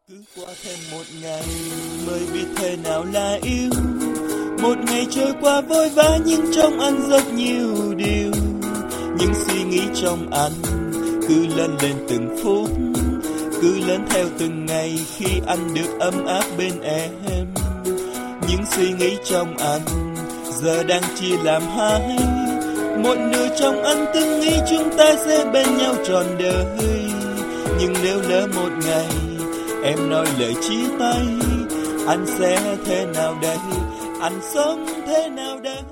Cứ qua thêm một ngày mới biết thế nào là yêu. Một ngày trôi qua vội vã nhưng trong anh rất nhiều điều. Những suy nghĩ trong anh cứ lớn lên từng phút, cứ lớn theo từng ngày khi anh được ấm áp bên em. Những suy nghĩ trong anh giờ đang chia làm hai. Một nửa trong anh từng nghĩ chúng ta sẽ bên nhau trọn đời. Nhưng nếu lỡ một ngày em nói lời chia tay, anh sẽ thế nào đây? Anh sống thế nào đây?